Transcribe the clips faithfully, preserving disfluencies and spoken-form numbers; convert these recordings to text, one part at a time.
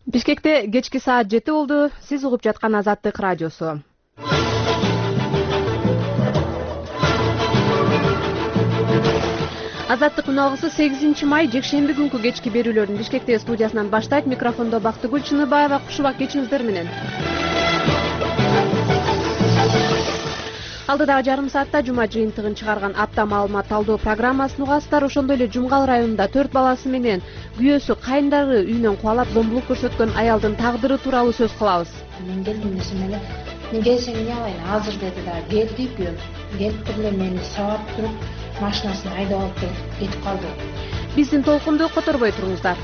Бишкекте кечки саат жети болду. Сиз угуп жаткан Азаттык радиосу. Азаттык үналгысы сегизинчи май жекшемби күнкү кечки берүүлөрдүн Бишкектеги студиясынан баштайт. Микрофондо Бактыгүл Чыныбаева. Куш убак кечиңиздер менен. Алдыдагы жарым саатта жума жыйынтыгын чыгарган апта маалымат талдоо программасын угасыздар. Ошондой эле Жумгал районунда төрт баласы менен күйөөсү кайындары үйүнөн кубалап зомбулук көрсөткөн аялдын тагдыры тууралуу сөз кылабыз. Мен келдим эле. Мен келсем эмне кылайын? Азыр деди да. Келди күйөөм. Келип туруп эле мени сабап туруп, машинасын айдап алып келип кетип калды. Биздин толкунду которбой туруңуздар.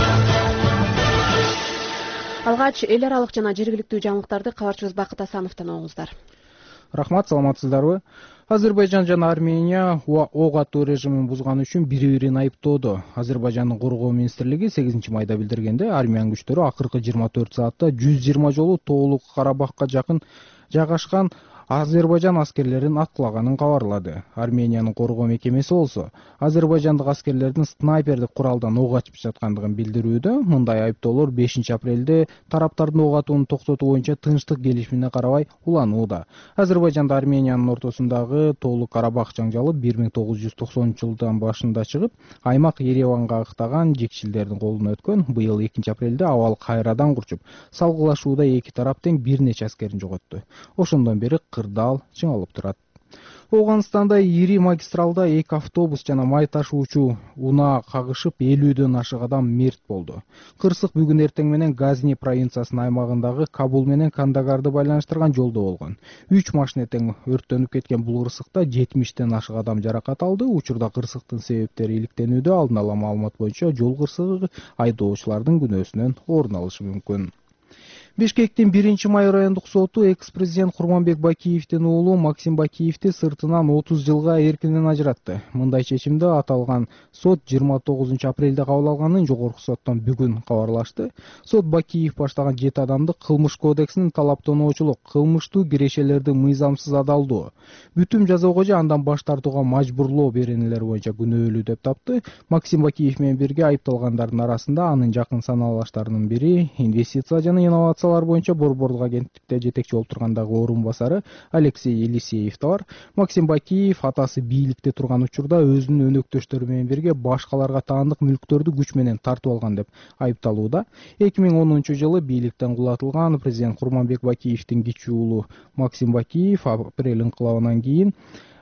Алгач эл аралык жана жергиликтүү жаңылыктарды кабарчыбыз Бакыт Асановдон оңуңуздар. Рахмат, саламатсыздарбы? Азербайжан жана Армения ок атуу режимин бузганы үчүн бири-бирин айыптоодо. Азербайжандын коргоо министрлиги сегизинчи майда билдиргенде, Армиянын күчтөрү акыркы жыйырма төрт саатта жүз жыйырма жолу Тоолук Карабахка жакын жайгашкан Азербайжан аскерлерин аткылаганын кабарлады. Армениянын коргоо мекемеси болсо азербайжандык аскерлердин снайпердик куралдан ок ачып жаткандыгын билдирүүдө. Мындай айыптоолор бешинчи апрелде тараптардын ок атууну токтотуу боюнча тынчтык келишимине карабай уланууда. Азербайжанда Армениянын ортосундагы Тоолук Карабах жаңжалы бир миң тогуз жүз токсонунчу жылдын башында чыгып, аймак Ереванга ыктаган жекчилдердин колуна өткөн. Быйыл экинчи апрелде абал кайрадан курчуп, салгылашууда эки тарап тең бир нече аскерин жоготту. Ошондон бери кырдаал чыңалып турат. Ооганстанда ири магистралда эки автобус жана май ташуучу унаа кагышып элүүдөн ашык адам мерт болду. Кырсык бүгүн эртең менен Газни провинциясынын аймагындагы Кабул менен Кандагарды байланыштырган жолдо болгон. үч машина тең өрттөнүп кеткен бул кырсыкта жетимиштен ашык адам жаракат алды. Учурда кырсыктын себептери иликтенүүдө. Алдын ала маалымат боюнча жол кырсыгы айдоочулардын күнөөсүнөн орун алышы мүмкүн. Бишкектин биринчи май райондук соту экс-президент Курманбек Бакиевдин уулу Максим Бакиевди сыртынан отуз жылга эркинен ажыратты. Мындай чечимди аталган сот жыйырма тогузунчу апрелде кабыл алганын жогорку соттон бүгүн кабарлашты. Сот Бакиев баштаган жети адамды кылмыш кодексинин талаптоочулук, кылмыштуу кирешелерди мыйзамсыз адалдоо, бүтүм жазого же андан баш тартууга мажбурлоо беренелери боюнча күнөөлүү деп тапты. Максим Бакиев менен бирге айыпталгандардын арасында анын жакын санаалаштарынын бири, инвестиция жана инновация боюнча борборлук агенттикте жетекчи болуп тургандагы орун басары Алексей Елисеев да бар. Максим Бакиев атасы бийликте турган учурда өзүнүн өнөктөштөрү менен бирге башкаларга таандык мүлктөрдү күч менен тартып алган деп айыпталууда. эки миң онунчу жылы бийликтен кулатылган президент Курманбек Бакиевдин кичүү уулу Максим Бакиев апрель инкылабынан кийин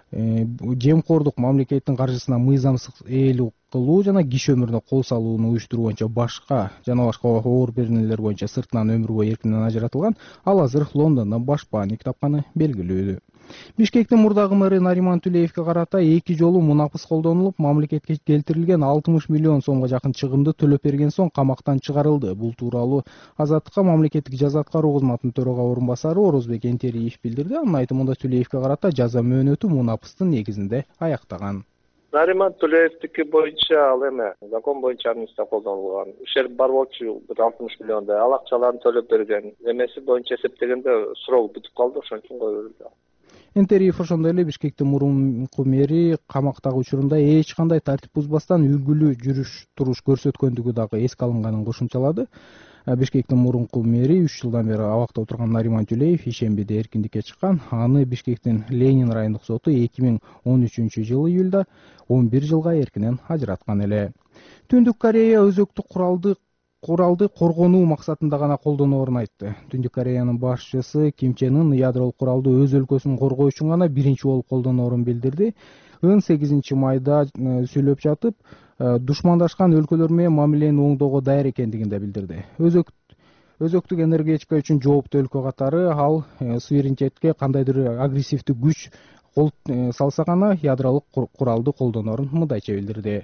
жемкордук, мамлекеттин каржысына мыйзамсыз ээлүү кылуу жана киши өмүрүнө кол салууну уюштуруу боюнча башка жана башка оор беренелер боюнча сыртынан өмүр бою эркинен ажыратылган. Ал азыр Лондондон башпаанник тапканы белгилүү. Бишкектин мурдагы мэрі Нариман Тулеевке карата эки жолу мунапыс колдонулуп, мамлекетке келтирилген алтымыш миллион сомго жакын чыгымды төлөп берген соң камактан чыгарылды. Бул тууралуу Азаттыкка мамлекеттик жаза аткаруу кызматынын төрага орун басары Орозбек Энтериев билдирди. Анын айтымында Тулеевке карата жаза мөөнөтү мунапыстын негизинде аяктаган. Нариман Тулеевдики боюнча ал эме закон боюнча амнистия колдонулган. Ущерб бар болчу бир алтымыш миллиондай. Ал акчаларын төлөп берген. Эмеси боюнча эсептегенде срок бүтүп калды, ошон үчүн коюлду. Энтериев ошондой эле Бишкектин мурунку мэри камактагы учурунда эч кандай тартип бузбастан үлгүлүү жүрүш туруш көрсөткөндүгү дагы эске алынганын кошумчалады. Бишкектин мурунку мэри үч жылдан бери абакта отурган Нариман Тулеев ишембиде эркиндикке чыккан. Аны Бишкектин Ленин райондук соту эки миң он үчүнчү жылы июлда он бир жылга эркинен ажыраткан эле. Түндүк Корея өзөктүк куралды куралды коргонуу максатында гана колдоноорун айтты. Түндүк Кореянын башчысы Ким Чен Ын ядролук куралды өз өлкөсүн коргоо үчүн гана биринчи болуп колдоноорун билдирди. Ын сегизинчи майда сүйлөп жатып, душмандашкан өлкөлөр менен мамилени оңдоого даяр экендигин да билдирди. Өзөктүк энергетика үчүн жооптуу өлкө катары ал суверенитетке кандайдыр агрессивдүү күч кол салса гана ядролук куралды колдоноорун мындайча билдирди.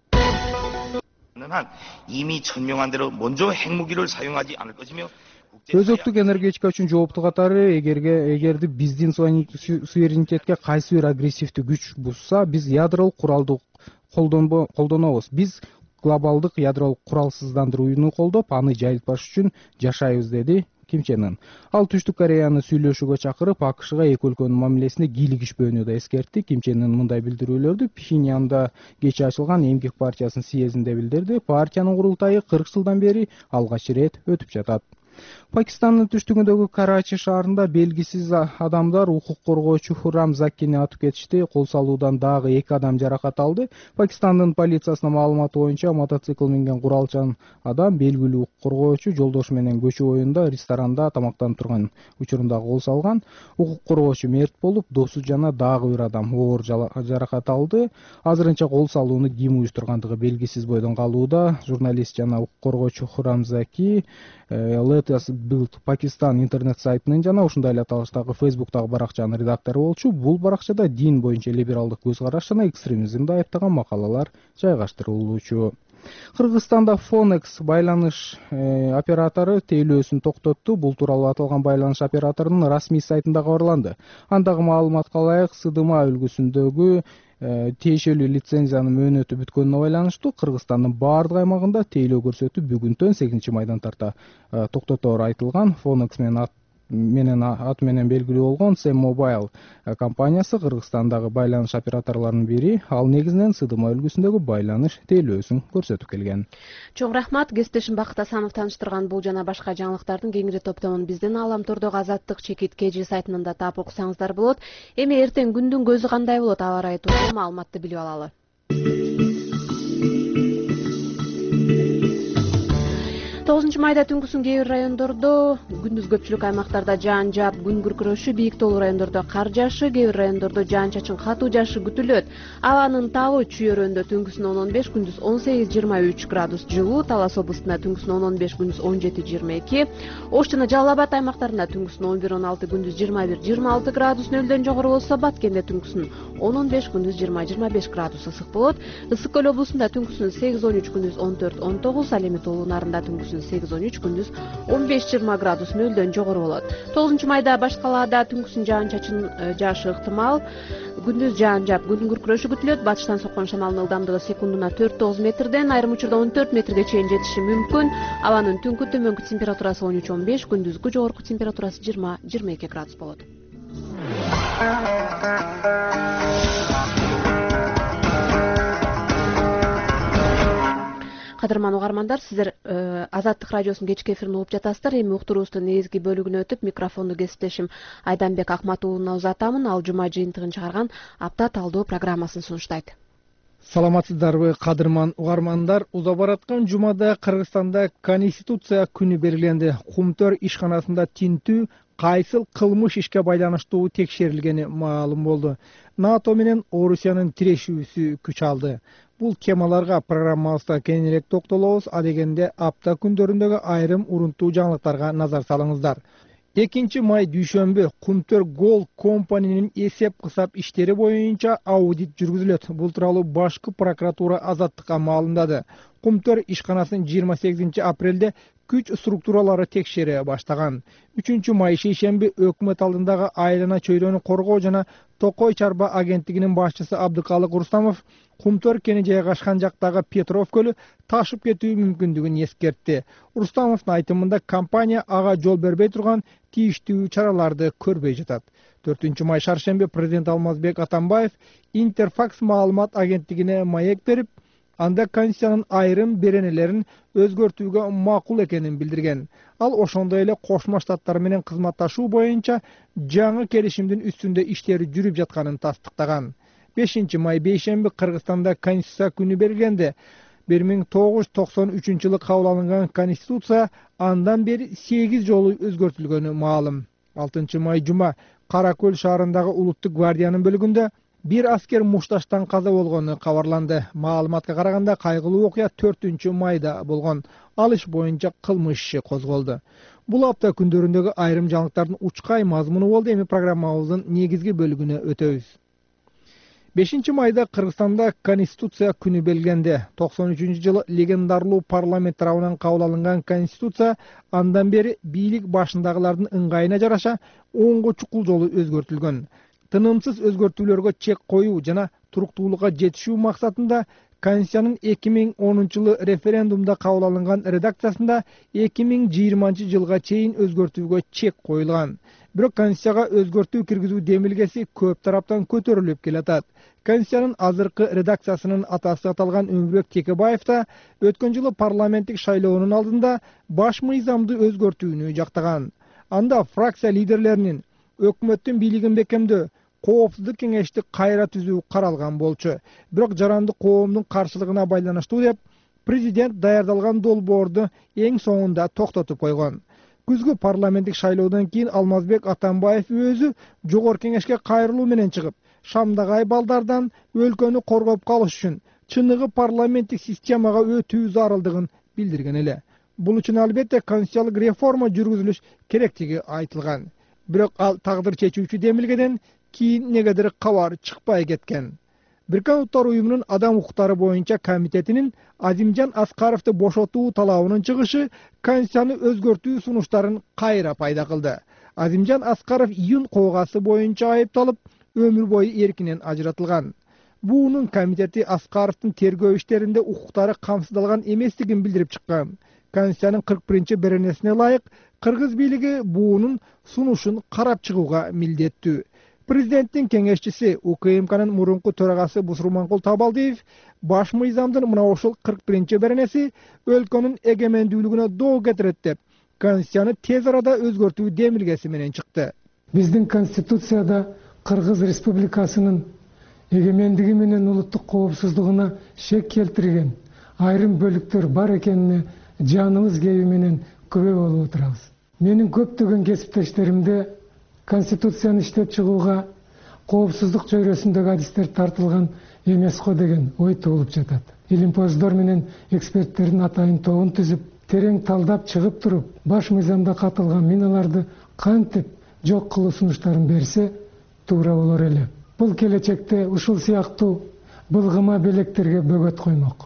한 이미 천명한 대로 먼저 핵무기를 사용하지 않을 것이며 Өзөктүк энергетика үчүн жооптуу катары эгерге эгерди биздин суверенитетке кайсы бир агрессивдүү күч бузса, биз ядролук куралды колдонобуз. Биз глобалдык ядролук куралсыздандырууну колдоп, аны жайылтпаш үчүн жашайбыз, деди Ким Чен Ын. Ал Түштүк Кореяны сүйлөшүүгө чакырып, АКШга эки өлкөнүн мамилесинде кийлигишпөөнү да эскертти. Ким Чен Ын мындай билдирүүлөрдү Пхеньянда кечээ ачылган Эмгек партиясынын съездинде билдирди. Партиянын курултайы кырк жылдан бери алгач ирет өтүп жатат. Пакистандын түштүгүндөгү Карачи шаарында белгисиз адамдар укук коргоочу Хуррам Заккини атып кетишти. Кол салуудан дагы эки адам жаракат алды. Пакистандын полициясынын маалыматы боюнча мотоцикл минген куралчан адам белгилүү укук коргоочу жолдошу менен көчө боюнда ресторанда тамактанып турган учурунда кол салган. Укук коргоочу мерт болуп, досу жана дагы бир адам оор жаракат алды. Азырынча кол салууну ким уюштургандыгы белгисиз бойдон калууда. Журналист жана укук коргоочу Хуррам Заки Latest Build Pakistan интернет сайтынын жана ушундай эле аталыштагы Facebook'тагы баракчанын редактору болчу. Бул баракчада дин боюнча либералдык көз караш жана экстремизмди айыптаган макалалар жайгаштырылуучу. Кыргызстанда Phonex байланыш оператору тейлөөсүн токтотту. Бул тууралуу аталган байланыш операторунун расмий сайтында кабарланды. Андагы маалыматка ылайык, Сыдыма өлкөсүндөгү тиешелүү лицензиянын мөөнөтү бүткөнүнө байланыштуу Кыргызстандын баардык аймагында тейлөө көрсөтүү бүгүнтөн сегизинчи майдан тарта токтотору айтылган. Phonex менен ат менен аты менен белгилүү болгон Sam Mobile компаниясы Кыргызстандагы байланыш операторлорунун бири. Ал негизинен Сыдыма өлкөсүндөгү байланыш тейлөөсүн көрсөтүп келген. Чоң рахмат. Кесиптешим Бакыт Асанов тааныштырган бул жана башка жаңылыктардын кеңири топтомун биздин Ааламтордогу Азаттык чекит кж сайтынан да таап окусаңыздар болот. Эми эртең күндүн көзү кандай болот, аба ырайы тууралуу маалыматты билип алалы. тогузунчу майда түнкүсүн кээ бир райондордо, күндүз көпчүлүк аймактарда жаан жаап, күн күркүрөшү, бийик тоолуу райондордо кар жаашы, кээ бир райондордо жаан-чачын катуу жаашы күтүлөт. Абанын табы чүйөрөндө түнкүсүн он он беш, күндүз он сегиз жыйырма үч градус жылуу, Талас облустунда түнкүсүн он он беш, күндүз он жети жыйырма эки, Ош жана Жалал Абад аймактарында түнкүсүн он бир он алты, күндүз жыйырма бир жыйырма алты градус нөлдөн жогору болсо, Баткенде түнкүсүн он он беш, күндүз жыйырма жыйырма беш градус ысык болот. Ысык көл облусунда түнкүсүн сегиз он үч, күндүз он төрт он тогуз, Ал эми тоолуу нарында түнкүсүн сегиз он үч, күндүз он беш жыйырма градус нөлдөн жогору болот. тогузунчу майда баш калаада түнкүсүн жаан-чачын жаашы ыктымал. Күндүз жаан жаап, күн күркүрөшү күтүлөт. Батыштан соккон шамалдын ылдамдыгы секундуна төрт тогуз метрден, айрым учурда он төрт метрге чейин жетиши мүмкүн. Абанын түнкү төмөнкү температурасы он үч он беш, күндүзгү жогорку температурасы жыйырма жыйырма эки градус болот. Кадырман угармандар, сиздер Азаттык радиосунун кечки эфирин угуп жатасыздар. Эми уктуруубуздун негизги бөлүгүнө өтүп, микрофонду кесиптешим Айданбек Акматуулуна узатамын. Ал жума жыйынтыгын чыгарган апта талдоо программасын сунуштайт. Саламатсыздарбы, кадырман угармандар? Уза бараткан жумада Кыргызстанда Конституция күнү белгиленди. Кумтөр ишканасында тинтүү кайсыл кылмыш ишке байланыштуу текшерилгени маалым болду. НАТО менен Орусиянын тирешүүсү күч алды. Бул темаларга программабызда кеңирээк токтолобуз. А дегенде апта күндөрүндөгү айрым урунттуу жаңылыктарга назар салыңыздар. экинчи май дүйшөмбү Кумтөр Gold компаниянын эсеп кысап иштери боюнча аудит жүргүзүлөт. Бул тууралуу башкы прокуратура Азаттыкка маалымдады. Кумтөр ишканасын жыйырма сегизинчи апрелде күч структуралары текшере баштаган. үчүнчү май шейшемби өкмөт алдындагы айлана чөйрөнү коргоо жана Токой Чарба агенттигинин башчысы Абдыкалык Рустамов Кумтөр кени жайгашкан жактагы Петров көлү ташып кетүү мүмкүндүгүн эскертти. Рустамовдун айтымында компания ага жол бербей турган тийиштүү чараларды көрбөй жатат. төртүнчү май шаршемби президент Алмазбек Атамбаев Интерфакс маалымат агенттигине маек берип, анда Конституциянын айрым беренелерин өзгөртүүгө макул экенин билдирген. Ал ошондой эле Кошмо Штаттар менен кызматташуу боюнча жаңы келишимдин үстүндө иштери жүрүп жатканын тастыктаган. бешинчи май бейшемби Кыргызстанда Конституция күнү белгиленди. бир миң тогуз жүз токсон үчүнчү жылы кабыл алынган Конституция андан бери сегиз жолу өзгөртүлгөнү маалым. алтынчы май жума Кара Көл шаарындагы Улуттук гвардиянын бөлүгүндө бир аскер мушташтан каза болгону кабарланды. Маалыматка караганда кайгылуу окуя төртүнчү майда болгон. Ал иш боюнча кылмыш иши козголду. Бул апта күндөрүндөгү айрым жаңылыктардын учкай мазмуну болду. Эми программабыздын негизги бөлүгүнө өтөбүз. бешинчи майда Кыргызстанда Конституция күнү белгиленди. токсон үчүнчү жылы легендарлуу парламент тарабынан кабыл алынган Конституция андан бери бийлик башындагылардын ыңгайына жараша онго чукул жолу өзгөртүлгөн. Тынымсыз өзгөртүүлөргө чек коюу жана туруктуулукка жетишүү максатында Конституциянын эки миң онунчу жылы референдумда кабыл алынган редакциясында эки миң жыйырманчы жылга чейин өзгөртүүгө чек коюлган. Бирок Конституцияга өзгөртүү киргизүү демилгеси көп тараптан көтөрүлүп келатат. Конституциянын азыркы редакциясынын атасы аталган Өмүрбек Текебаев да өткөн жылы парламенттик шайлоонун алдында баш мыйзамды өзгөртүүнү жактаган. Анда фракция лидерлеринин өкмөттүн бийлигин бекемдөө, коопсуздук кеңешти кайра түзүү каралган болчу. Бирок жарандык коомдун каршылыгына байланыштуу деп президент даярдалган долбоорду эң соңунда токтотуп койгон. Күзгү парламенттик шайлоодон кийин Алмазбек Атамбаев өзү жогорку кеңешке кайрылуу менен чыгып, Шамдагай балдардан өлкөнү коргоп калыш үчүн чыныгы парламенттик системага өтүү зарылдыгын билдирген эле. Бул үчүн албетте конституциялык реформа жүргүзүлүш керектиги айтылган. Бирок ал тагдыр чечүүчү демилгеден кийин негедир кабар чыкпай кеткен. Бириккен Улуттар уюмунун адам укуктары боюнча комитетинин Азимжан Аскаровду бошотуу талабынын чыгышы Конституцияны өзгөртүү сунуштарын кайра пайда кылды. Азимжан Аскаров июнь кылгасы боюнча айыпталып, өмүр бою эркинен ажыратылган. Буунун комитети Аскаровдун тергөө иштеринде укуктары камсыздалган эместигин билдирип чыккан. Конституциянын кырк биринчи беренесине ылайык кыргыз бийлиги буунун сунушун карап чыгууга милдеттүү. Президенттин кеңешчиси УКМКнын мурунку төрагасы Бусурманкул Табалдиев баш мыйзамдын мына ушул кырк биринчи беренеси өлкөнүн эгемендүүлүгүнө доо кетирет деп, Конституцияны тез арада өзгөртүү демилгеси менен чыкты. Биздин Конституцияда Кыргыз Республикасынын эгемендиги менен улуттук коопсуздугуна шек келтирген айрым бөлүктөр бар экенине жаныбыз кеби менен күбө болуп отурабыз. Менин көптөгөн кесиптештеримде Конституцияны иштеп чыгууга коопсуздук чөйрөсүндөгү адистер тартылган эмес го деген ой туулуп жатат. Илимпоздор менен эксперттердин атайын тобун түзүп, терең талдап чыгып туруп, баш мыйзамда катылган миналарды кантип жок кылуу сунуштарын берсе туура болор эле. Бул келечекте ушул сыяктуу былгыма белектерге бөгөт коймок.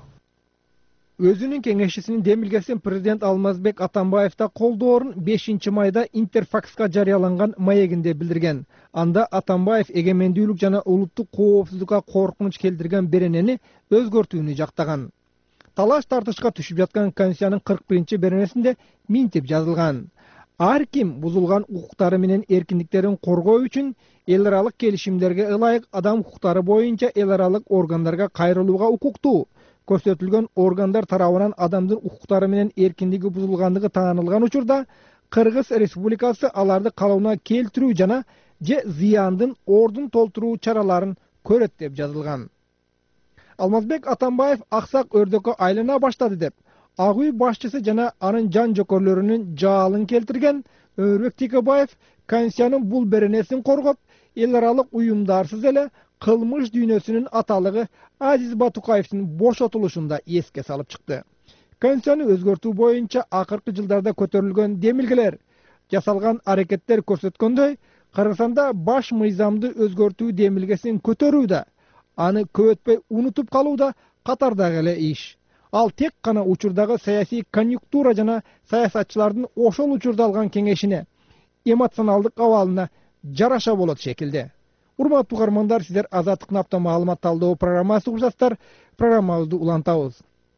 Өзүнүн кеңешчисинин демилгесин президент Алмазбек Атамбаев да колдоорун бешинчи майда Интерфакска жарыяланган маегинде билдирген. Анда Атамбаев эгемендүүлүк жана улуттук коопсуздукка коркунуч келтирген беренени өзгөртүүнү жактаган. Талаш тартышка түшүп жаткан Конституциянын кырк биринчи беренесинде минтип жазылган. Ар ким бузулган укуктары менен эркиндиктерин коргоо үчүн эл аралык келишимдерге ылайык адам укуктары боюнча эл аралык органдарга кайрылууга укуктуу. Көрсөтүлгөн органдар тарабынан адамдын укуктары менен эркиндиги бузулгандыгы таанылган учурда Кыргыз Республикасы аларды калыбына келтирүү жана же зыяндын ордун толтуруу чараларын көрөт деп жазылган. Алмазбек Атамбаев аксак өрдөккө айлана баштады деп Ак үй башчысы жана анын жан жокөрлөрүнүн жаалын келтирген Өмүрбек Текебаев Конституциянын бул беренесин коргоп, эл аралык уюмдарсыз эле кылмыш дүйнөсүнүн аталыгы Азиз Батукаевдин бошотулушунда эске салып чыкты. Конституцияны өзгөртүү боюнча акыркы жылдарда көтөрүлгөн демилгелер, жасалган аракеттер көрсөткөндөй, Кыргызстанда баш мыйзамды өзгөртүү демилгесин көтөрүү да, аны көп өтпөй унутуп калуу да катардагы эле иш. Ал тек гана учурдагы саясий конъюнктура жана саясатчылардын ошол учурда алган кеңешине, эмоционалдык абалына жараша болот шекилде. Урматтуу угармандар, сиздер Азаттыктын апта маалымат талдоо программасы угушасыздар. Программабызды улантабыз.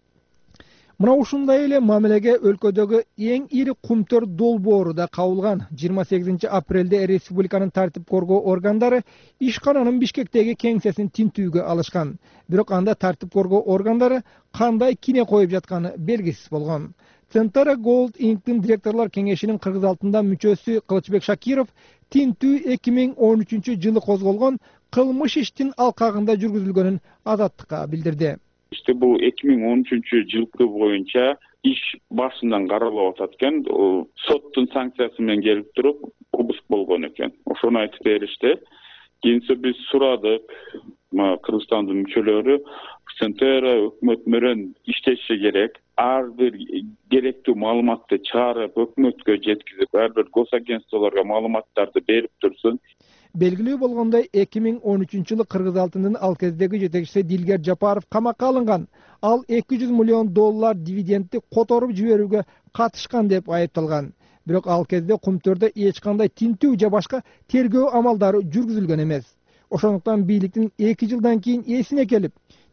Мына ушундай эле мамилеге өлкөдөгү эң ири кумтөр долбоору да кабылган. жыйырма сегизинчи апрелде республиканын тартип коргоо органдары ишкананын Бишкектеги кеңсесин тинтүүгө алышкан. Бирок анда тартип коргоо органдары кандай кине коюп жатканы белгисиз болгон. Центера Gold Inc-тин директорлор кеңешинин Кыргыз алтында мүчөсү Кылычбек Шакиров тинтүү эки миң он үчүнчү жылы козголгон кылмыш иштин алкагында жүргүзүлгөнүн Азаттыкка билдирди. İşte bu эки миң он үчүнчү жылкы боюнча иш башынан каралып атат экен. Соттун санкциясы менен келип туруп, обыск болгон экен. Ошону айтып беришти. Кийинче биз сурадык, Кыргызстандын мүчөлөрү Центера өкмөт менен иштеши керек. Ар бир керектүү маалыматты чыгарып, өкмөткө жеткизип, ар бир госагентстволорго маалыматтарды берип турсун. Белгилүү болгондой эки миң он үчүнчү жылы Кыргыз алтынын ал кездеги жетекчиси Дилгер Жапаров камакка алынган. Ал эки жүз миллион доллар дивидендти которуп жиберүүгө катышкан деп айыпталган. Бирок ал кезде кумтөрдө эч кандай тинтүү же башка тергөө амалдары жүргүзүлгөн эмес. Ошондуктан бийликтин эки жылдан кийин эсине келип,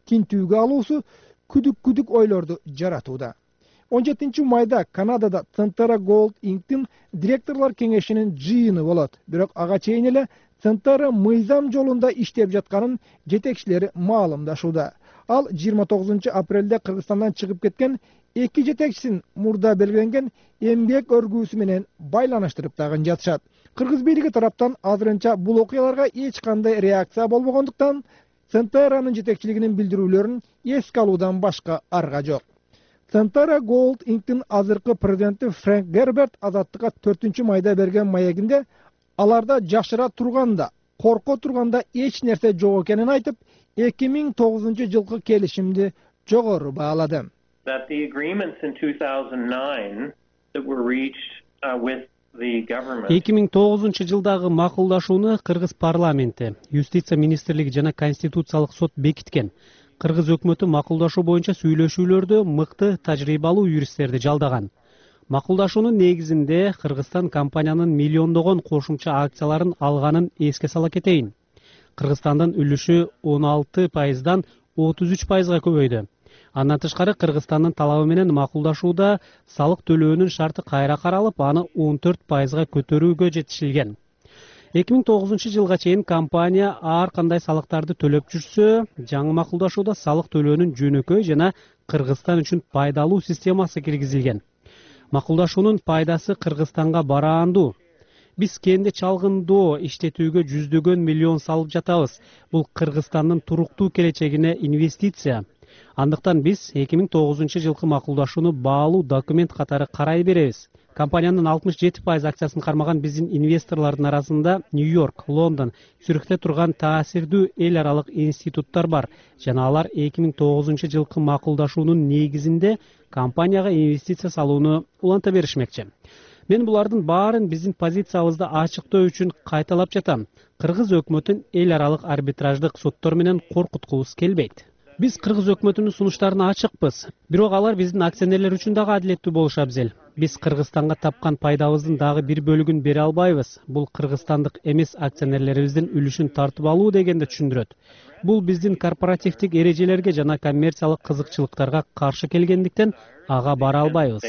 тинтүүгө алуусу күдүк күдүк ойлорду жаратууда. он жетинчи майда Канадада Centara Gold Inc-тин директорлор кеңешинин жыйыны болот. Бирок ага чейин эле Centara мыйзам жолунда иштеп жатканын жетекчилери маалымдашууда. Ал жыйырма тогузунчу апрелде Кыргызстандан чыгып кеткен эки жетекчисин мурда белгиленген эмгек өргүүсү менен байланыштырып дагы жатышат. Кыргыз бийлиги тараптан азырынча бул окуяларга эч кандай реакция болбогондуктан Centara'нын жетекчилигинин билдирүүлөрүн эске алуудан башка арга жок. Centara Gold Inc-тин азыркы президенти Фрэнк Герберт Азаттыкка төртүнчү майда берген маегинде аларда жашыра турганда, корко турганда эч нерсе жок экенин айтып, эки миң тогузунчу жылкы келишимди жогору баалады. That the agreements in two thousand nine that were reached uh, with the government. эки миң тогузунчу жылдагы макулдашууну Кыргыз парламенти, Юстиция министрлиги жана Конституциялык сот бекиткен. Кыргыз өкмөтү макулдашуу боюнча сүйлөшүүлөрдө мыкты тажрыйбалуу юристтерди жалдаган. Макулдашуунун негизинде Кыргызстан компаниянын миллиондогон кошумча акцияларын алганын эске сала кетейин. Кыргызстандын үлүшү он алты пайыздан отуз үч пайызга көбөйдү. Андан тышкары Кыргызстандын талабы менен макулдашууда салык төлөөнүн шарты кайра каралып, аны он төрт пайызга көтөрүүгө жетишилген. эки миң тогузунчу жылга чейин компания ар кандай салыктарды төлөп жүрсө, жаңы макулдашууда салык төлөөнүн жөнөкөй жана Кыргызстан үчүн пайдалуу системасы киргизилген. Макулдашуунун пайдасы Кыргызстанга бараандуу. Биз кенде чалгындоо иштетүүгө жүздөгөн миллион салып жатабыз. Бул Кыргызстандын туруктуу келечегине инвестиция. Андыктан биз эки миң тогузунчу жылкы макулдашууну баалуу документ катары карай беребиз. Компаниянын алтымыш жети пайыз акциясын кармаган биздин инвесторлордун арасында Нью-Йорк, Лондон, Цюрихте турган таасирдүү эл аралык институттар бар жана алар эки миң тогузунчу жылкы макулдашуунун негизинде компанияга инвестиция салууну уланта беришмекчи. Мен булардын баарын биздин позициябызды ачыктоо үчүн кайталап жатам. Кыргыз өкмөтүн эл аралык арбитраждык соттор менен коркуткубуз келбейт. Биз Кыргыз өкмөтүнүн сунуштарына ачыкпыз. Бирок алар биздин акционерлер үчүн дагы адилеттүү болушу абзел. Биз Кыргызстанга тапкан пайдабыздын дагы бир бөлүгүн бере албайбыз. Бул кыргызстандык эмес акционерлерибиздин үлүшүн тартып алуу дегенди түшүндүрөт. Бул биздин корпоративдик эрежелерге жана коммерциялык кызыкчылыктарга каршы келгендиктен ага бара албайбыз.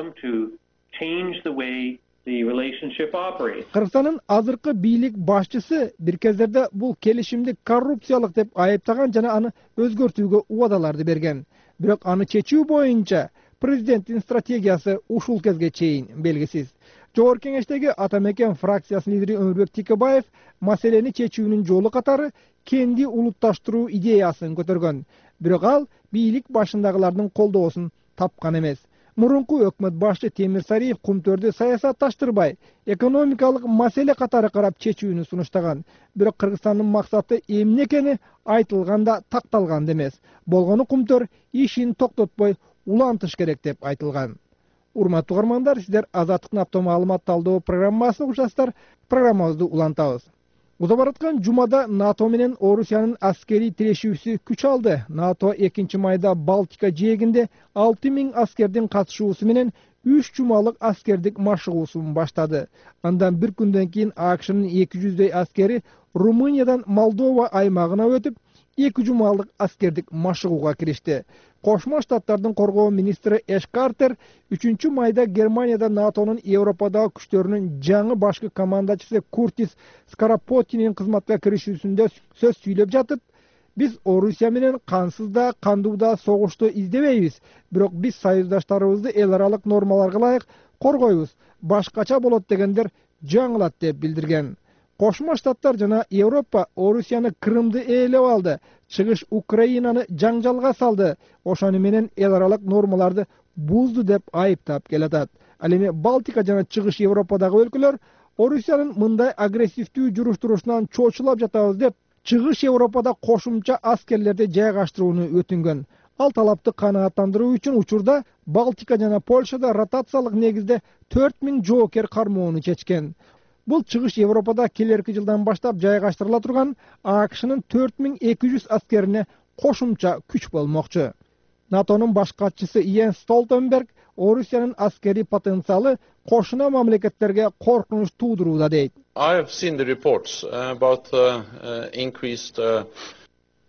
Кыргызстандын азыркы бийлик башчысы бир кездерде бул келишимди коррупциялык деп айыптаган жана аны өзгөртүүгө убадаларды берген. Бирок аны чечүү боюнча президенттин стратегиясы ушул кезге чейин белгисиз. Жогорку кеңештеги Ата Мекен фракциясынын лидери Өмүрбек Тикебаев маселени чечүүнүн жолу катары кенди улутташтыруу идеясын көтөргөн. Бирок ал бийлик башындагылардын колдоосун тапкан эмес. Мурунку өкмөт башчы Темир Сариев Кумтөрдү саясатташтырбай, экономикалык маселе катары карап чечүүнү сунуштаган. Бирок Кыргызстандын максаты эмне экени айтылганда такталган эмес. Болгону Кумтөр ишин токтотпой улантыш керек деп айтылган. Урматтуу угармандар, сиздер Азаттыктын апта маалымат талдоо программасын угушасыздар. Программабызды улантабыз. Уза бараткан жумада НАТО менен Орусиянын аскери тирешүүсү күч алды. НАТО экинчи майда Балтика жээгинде алты миң аскердин катышуусу менен үч жумалык аскердик машыгуусун баштады. Андан бир күндөн кийин АКШнын эки жүздөй аскери Румыниядан Молдова аймагына өтүп, эки жумалык аскердик машыгууга киришти. Кошмо Штаттардын коргоо министри Эш Картер үчүнчү майда Германияда НАТОнун Европадагы күчтөрүнүн жаңы башкы командачысы Куртис Скарапоттинин кызматка киришүүсүндө сөз сүйлөп жатып, биз Орусия менен кансыз да, кандуу да согушту издебейбиз, бирок биз союздаштарыбызды эл аралык нормаларга ылайык коргойбуз, башкача болот дегендер жаңылат деп билдирген. Кошмо Штаттар жана Европа Орусияны Крымды ээлеп алды, чыгыш Украинаны жаңжалга салды, ошону менен эл аралык нормаларды бузду деп айыптап келатат. Ал эми Балтика жана чыгыш Европадагы өлкөлөр Орусиянын мындай агрессивдүү жүрүш турушунан чочулап жатабыз деп чыгыш Европада кошумча аскерлерди жайгаштырууну өтүнгөн. Ал талапты канааттандыруу үчүн учурда Балтика жана Польшада ротациялык негизде төрт миң жоокер кармоону чечкен. Бул чыгыш Европада келерки жылдан баштап жайгаштырыла турган АКШнын төрт миң эки жүз аскерине кошумча күч болмокчу. НАТОнун баш катчысы Йенс Столтенберг Орусиянын аскери потенциалы кошуна мамлекеттерге коркунуч туудурууда дейт. I have seen the reports about uh, uh, increased uh,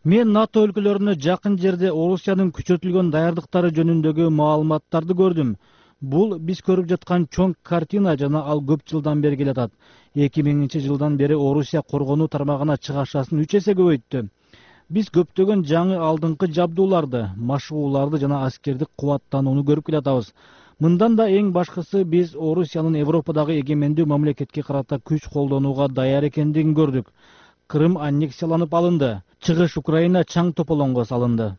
Мен НАТО өлкөлөрүнө жакын жерде Орусиянын күчөтүлгөн даярдыктары жөнүндөгү маалыматтарды көрдүм. Бул биз көрүп жаткан чоң картина жана ал көп жылдан бери келатат. эки миңинчи жылдан бери Орусия коргонуу тармагына чыгашасын үч эсе көбөйттү. Биз көптөгөн жаңы алдыңкы жабдууларды, машыгууларды жана аскердик кубаттанууну көрүп келатабыз. Мындан да эң башкысы биз Орусиянын Европадагы эгемендүү мамлекетке карата күч колдонууга даяр экендигин көрдүк. Крым аннексияланып алынды. Чыгыш Украина чаң тополоңго салынды.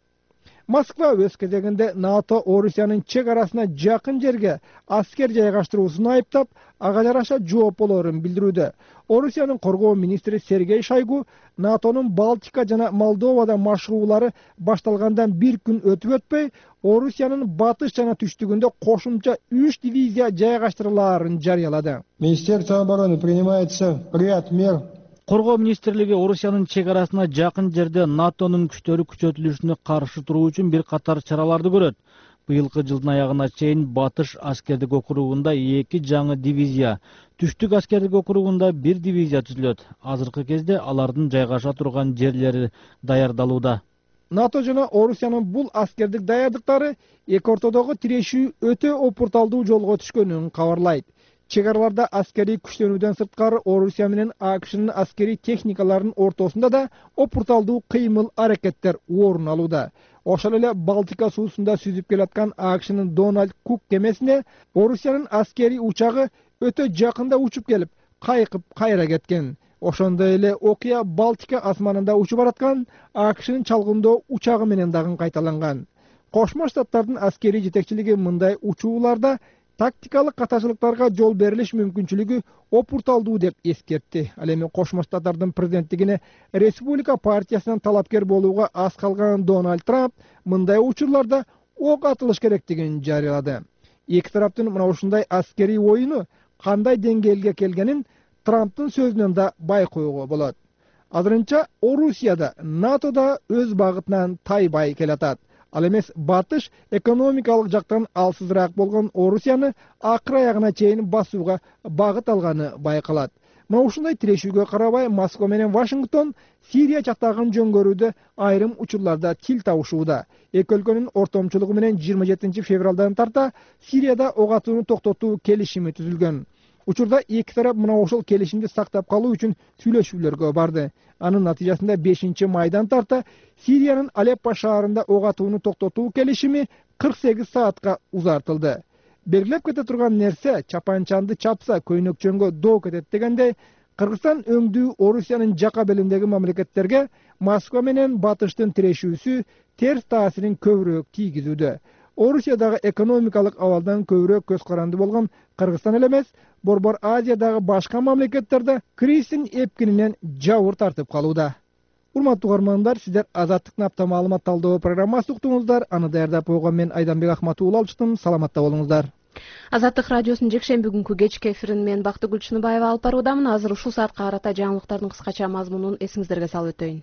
Москва өз кезегинде НАТО Орусиянын чек арасына жакын жерге аскер жайгаштыруусун айыптап, ага жараша жооп болорун билдирүүдө. Орусиянын коргоо министри Сергей Шойгу НАТОнун Балтика жана Молдовада машыгуулары башталгандан бир күн өтүп өтпөй, Орусиянын батыш жана түштүгүндө кошумча үч дивизия жайгаштырылаарын жарыялады. Министерство обороны принимается ряд мер. Коргоо министрлиги Орусиянын чек арасына жакын жерде НАТОнун күчтөрү күчөтүлүшүнө каршы туруу үчүн бир катар чараларды көрөт. Быйылкы жылдын аягына чейин Батыш аскердик округунда эки жаңы дивизия, Түштүк аскердик округунда бир дивизия түзүлөт. Азыркы кезде алардын жайгаша турган жерлери даярдалууда. НАТО жана Орусиянын бул аскердик даярдыктары эки ортодогу тирешүү өтө опурталдуу жолго түшкөнүн кабарлайт. Чек араларда аскерий күчтөнүүдөн сырткары Орусия менен АКШнын аскерий техникаларынын ортосунда да опурталдуу кыймыл аракеттер орун алууда. Ошол эле Балтика суусунда сүзүп келаткан АКШнын Дональд Кук кемесине Орусиянын аскерий учагы өтө жакында учуп келип, кайкып кайра кеткен. Ошондой эле окуя Балтика асманында учуп бараткан АКШнын чалгындоо учагы менен дагы кайталанган. Кошмо Штаттардын аскерий жетекчилиги мындай учууларда тактикалык катачылыктарга жол берилиш мүмкүнчүлүгү опурталдуу деп эскертти. Ал эми Кошмо Штаттардын президенттигине Республика партиясынан талапкер болууга аз калган Дональд Трамп мындай учурларда ок атылыш керектигин жарыялады. Эки тараптын мына ушундай аскерий оюну кандай деңгээлге келгенин Трамптын сөзүнөн да байкоого болот. Азырынча Орусияда НАТОда өз багытынан тайбай келатат. Ал эмес батыш экономикалык жактан алсызыраак болгон Орусияны акыр аягына чейин басууга багыт алганы байкалат. Мына ушундай тирешүүгө карабай Москва менен Вашингтон Сирия жактагын жөнгөрүүдө айрым учурларда тил табышууда. Эки өлкөнүн ортомчулугу менен жыйырма жетинчи февралдан тарта Сирияда ок атууну токтотуу келишими түзүлгөн. Учурда эки тарап мына ошол келишимди сактап калуу үчүн сүйлөшүүлөргө барды. Анын натыйжасында бешинчи майдан тарта Сириянын Алеппо шаарында ок атууну токтотуу келишими кырк сегиз саатка узартылды. Белгилеп кете турган нерсе чапанчанды чапса көйнөкчөнгө доо кетет дегендей, Кыргызстан өңдүү Орусиянын жака белиндеги мамлекеттерге Москва менен батыштын тирешүүсү терс таасирин көбүрөөк тийгизүүдө. Орусиядагы экономикалык абалдан көбүрөөк көз каранды болгон Кыргызстан эле эмес, Борбор Азиядагы башка мамлекеттерде кризистин эпкининен жабыр тартып калууда. Урматтуу угармандар, сиздер Азаттыктын апта маалымат талдоо программасын уктуңуздар. Аны даярдап койгон мен Айданбек Ахматуулла алчытым. Саламатта болуңуздар. Азаттык радиосунун жекшемби күнкү кечки эфирин мен Бактыгүл Чыныбаева алып баруудамын. Азыр ушул саатка карата жаңылыктардын кыскача мазмунун эсиңиздерге салып өтөйүн.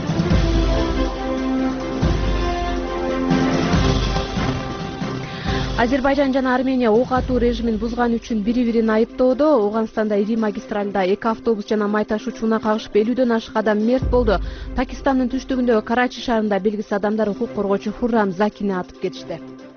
Азербайжан жана Армения ок атуу режимин бузган үчүн бири-бирин айыптоодо. Ооганстанда Ири магистралында эки автобус жана май ташуучу унаа кагышып элүүдөн ашык адам мерт болду. Пакистандын түштүгүндөгү Карачи шаарында белгисиз адамдар укук коргоочу Хуррам Закини атып кетишти.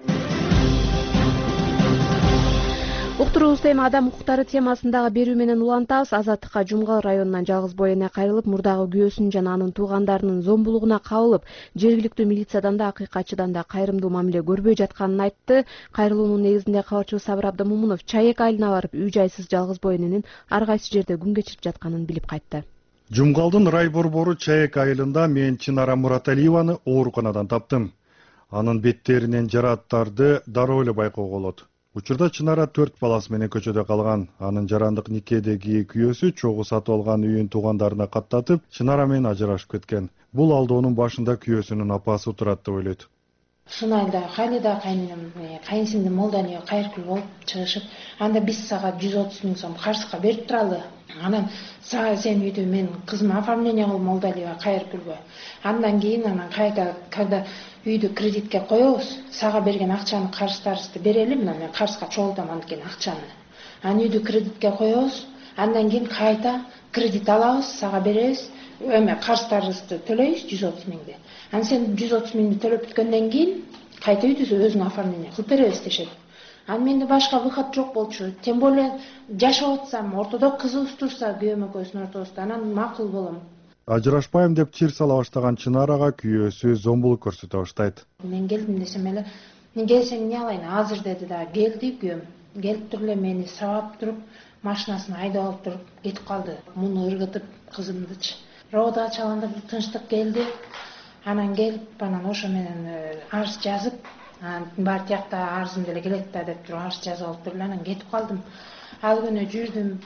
Уктуруубузду эми адам укуктары темасындагы берүү менен улантабыз. Азаттыкка Жумгал районунан жалгыз бой эне кайрылып, мурдагы күйөөсүнүн жана анын туугандарынын зомбулугуна кабылып, жергиликтүү милициядан да акыйкатчыдан да кайрымдуу мамиле көрбөй жатканын айтты. Кайрылуунун негизинде кабарчыбыз Сабыр Абдымомунов Чаек айылына барып, үй жайсыз жалгыз бой эненин ар кайсы жерде күн кечирип жатканын билип кайтты. Жумгалдын рай борбору Чаек айылында мен Чынара Мураталиеваны ооруканадан таптым. Анын беттеринен жарааттарды дароо эле байкоого болот. Учурда Чынара төрт баласы менен көчөдө калган. Анын жарандык никедеги күйөөсү чогуу сатып алган үйүн туугандарына каттатып, Чынара менен ажырашып кеткен. Бул алдоонун башында күйөөсүнүн апасы турат деп ойлойт. Ушул айылда Халида кайненем, кайынсиңдим Молдания кайркүл болуп чыгышып, анда биз сага жүз отуз миң сом карызга берип туралы. Анан сага сен үйдө мен кызыма оформление кыл Молдания кайркүлгө. Андан кийин анан кайда когда үйдү кредитке коебуз, сага берген акчаны карыздарыбызды берели, мына мен карызга чогултам анткени акчаны. Анан үйдү кредитке коебуз, андан кийин кайта кредит алабыз, сага беребиз. эме карыздарыбызды төлөйбүз жүз отуз миңди. Анан сен жүз отуз миңди төлөп бүткөндөн кийин кайта үйдү өзүң оформление кылып беребиз дешет. Анан менде башка выход жок болчу. Тем более жашап атсам, ортодо кызыбыз турса күйөөм экөөбүздүн ортобузда, анан макул болом. Ажырашпайм деп чир сала баштаган Чынарага күйөөсү зомбулук көрсөтө баштайт. Мен келдим десем эле, мен келсең эмне алайын, азыр деди да, келди күйөөм. Келип туруп эле мени сабап туруп, машинасын айдап алып туруп кетип калды. Муну ыргытып кызымдычы. Рода чалганда бир тынчтык келди. Анан келип, анан ошо менен арыз жазып, бар тиякта арызым деле келет да деп туруп арыз жазып алып туруп анан кетип калдым. Ал күнү жүрдүм,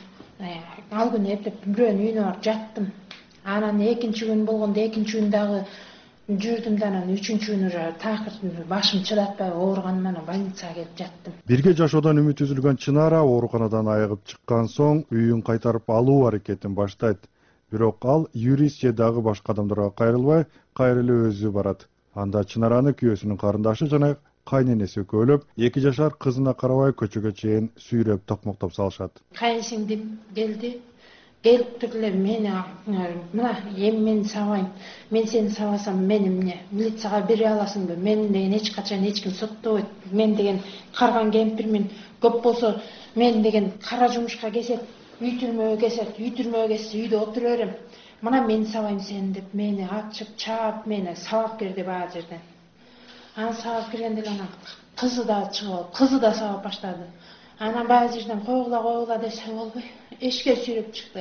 ал күнү эптеп бирөөнүн үйүнө барып жаттым. Анан экинчи күн болгондо экинчи күн дагы жүрдүм да анан үчүнчү күнү уже такыр башым чыдатпай ооруганым менен больницага келип жаттым. Бирге жашоодон үмүт үзүлгөн Чынара ооруканадан айыгып чыккан соң үйүн кайтарып алуу аракетин баштайт. Бирок ал юрист же дагы башка адамдарга кайрылбай, кайра эле өзү барат. Анда Чынараны күйөөсүнүн карындашы жана кайненеси экөөлөп, эки жашар кызына карабай көчөгө чейин сүйрөп токмоктоп салышат. Кайынсиңдим келди. Келип туруп эле мени мына эми мен сабайм. Мен сени сабасам мен эмне? Милицияга бере аласыңбы? Мен деген эч качан эч ким соттобойт. Мен деген карган кемпирмин. Көп болсо мен деген кара жумушка кесет, үй түрмөгө кесет, үй түрмөгө кессе үйдө отура берем. Мына мен сабайм сени деп мени ачып, чаап, мени сабап кирди баа жерден. Анан сабап киргенде эле анан кызы да чыгып, кызы да сабап баштады. Анан баа жерден койгула койгула десе болбой, эшикке сүйрөп чыкты.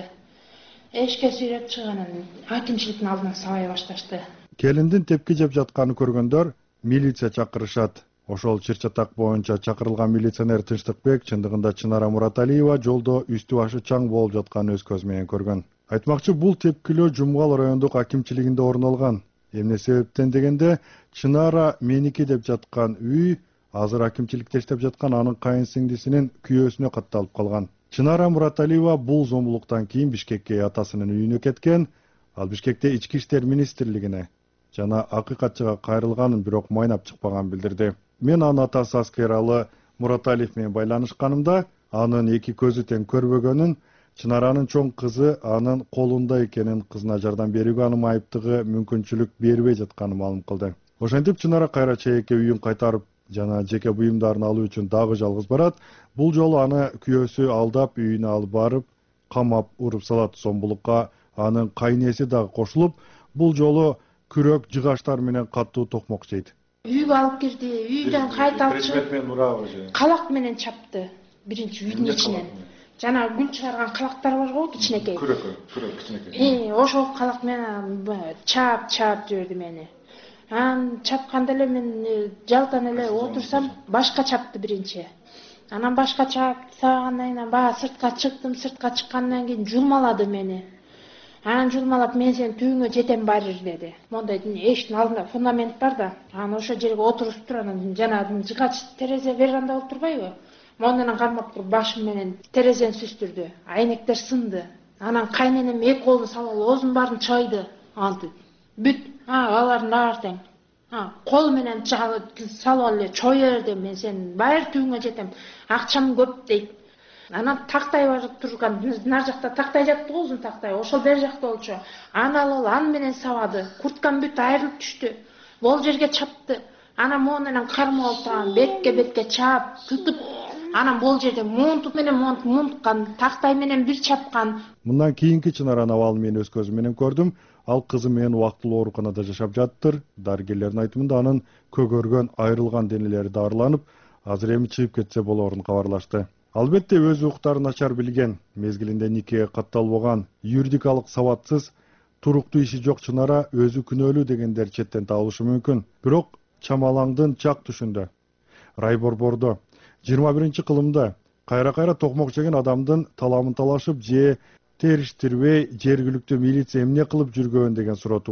Эшикке сүйрөп чыганын акимчиликтин алдына сабай башташты. Келиндин тепки жеп жатканын көргөндөр милиция чакырышат. Ошол чыр-чатак боюнча чакырылган милиционер Тынчтыкбек чындыгында Чынара Мураталиева жолдо үстү башы чаң болуп жатканын өз көзү менен көргөн. Айтмакчы, бул тепкилөө Жумгал райондук акимчилигинде орун алган. Эмне себептен дегенде, Чынара меники деп жаткан үй азыр акимчиликте иштеп жаткан анын кайынсиңдисинин күйөөсүнө катталып калган. Чынара Мураталиева бул зомбулуктан кийин Бишкекке атасынын үйүнө кеткен, ал Бишкекте ички иштер министрлигине жана акыйкатчыга кайрылганын бирок майнап чыкпаганын билдирди. Мен анын атасы Аскералы Мураталиев менен байланышканымда анын эки көзү тең көрбөгөнүн, Чынаранын чоң кызы анын колунда экенин, кызына жардам берүүгө анын айыптыгы мүмкүнчүлүк бербей жатканын маалым кылды. Ошентип Чынара кайра чейекке үйүн кайтарып жана жеке буюмдарын алуу үчүн дагы жалгыз барат. Бул жолу аны күйөөсү алдап үйүнө алып барып, камап уруп салат. Зомбулукка анын кайнеси дагы кошулуп, бул жолу күрөк жыгаштар менен катуу токмок жейт. Үйгө алып кирди, үйдөн кайта алып чыгып калак менен чапты. Биринчи үйдүн ичинен. Жана гүл чыгарган калактар бар го, кичинекей. Күрөк, күрөк кичинекей. Э, ошол калак менен чаап, чаап жиберди мени. Анан чапканда эле мен жалтан эле отурсам, башка чапты биринчи. Анан башка чаап сабагандан кийин баа сыртка чыктым, сыртка чыккандан кийин жулмалады мени. Анан жулмалап мен сен түйүңө жетем барыр деди. Мондай эшиктин алдында фундамент бар да, анан ошо жерге отурушуп туруп анан жана жыгач терезе веранда болуп турбайбы? Мондан кармап туруп башым менен терезени сүстүрдү. Айнектер сынды. Анан кайненем эки колун салып оозун баарын чайды. Антип бүт, а алардын баары тең. А, кол менен салып эле чое бер деп мен сен байыр түйүңө жетем. Акчам көп дейт. Анан тактай бар турган, нар жакта тактай жатты го, узун тактай. Ошол бер жакта болчу. Аны алып аны менен сабады. Курткам бүт айрылып түштү. Бул жерге чапты. Анан монунан кармап алып бетке бетке чаап, тытып, анан бул жерде монтуп менен монтуп монткан, тактай менен бир чапкан. Мындан кийинки Чынаранын абалын мен өз көзүм менен көрдүм. Ал кызы менен убактылуу ооруканада жашап жаттыр. Дарыгерлердин айтымында анын көгөргөн, айрылган денелери дарыланып, азыр эми чыгып кетсе болорун кабарлашты. Албетте өз укуктарын начар билген, мезгилинде никеге катталбаган, юридикалык сабатсыз, туруктуу иши жок Чынара өзү күнөөлүү дегендер четтен табылышы мүмкүн. Бирок чамалаңдын чак түшүндө, райборбордо, жыйырма биринчи кылымда кайра-кайра токмок жеген адамдын таламын талашып же териштирбей жергиликтүү милиция эмне кылып жүргөн деген суроо туулат.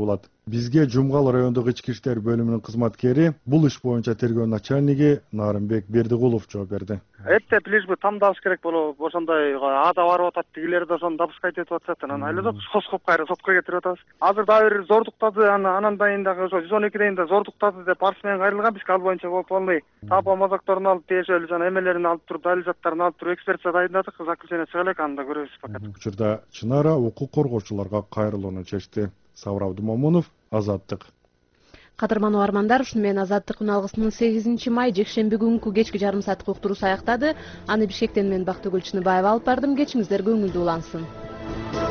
Бизге Жумгал райондук ички иштер бөлүмүнүн кызматкери, бул иш боюнча тергөө начальниги Нарымбек Бердигулов жооп берди. Эптеп лишби тамдабыз керек болуп, ошондой ада барып атат, дигилер да ошону допускать этип атышат, анан айлап козгоп кайра сотко кетирип атабыз. Азыр дагы бир зордуктады, анан дайын дагы ошо жүз он экиден да зордуктады деп арыз менен кайрылган, бизге ал боюнча полный таапа мазакторун алып, тиешелүү жана эмелерин алып туруп, далил заттарын алып туруп экспертиза дайындадык, заключение чыга элек, аны да көрөбүз пока. Учурда Чынара укук коргоочуларга кайрылууну чечти. Сабыр Абдумомунов, Азаттык. Кадырман угармандар, ушуну менен Азаттык күн алгысынын сегизинчи май жекшемби күнкү кечки жарым сааттык уктуруусу аяктады. Аны Бишкектен мен Бактыгүл Чыныбаева алып бардым. Кечиңиздер көңүлдүү улансын.